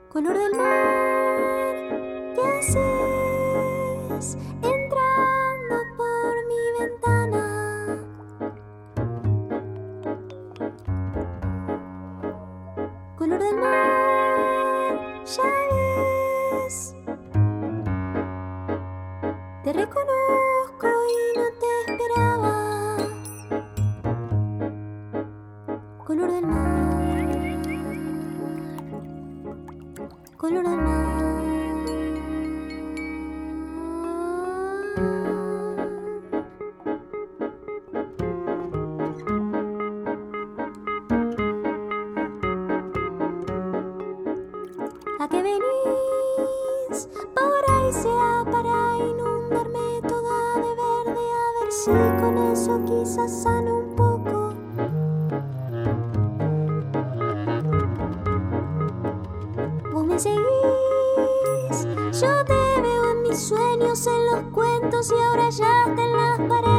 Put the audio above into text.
Color del mar, ¿qué haces entrando por mi ventana? Color del mar, ya ves, te reconozco y no te esperaba. Color del mar, color del mar. ¿A qué venís? Por ahí sea para inundarme toda de verde, a ver si con eso quizás sano un poco. Vos me seguís, yo te veo en mis sueños, en los cuentos y ahora ya está en las paredes.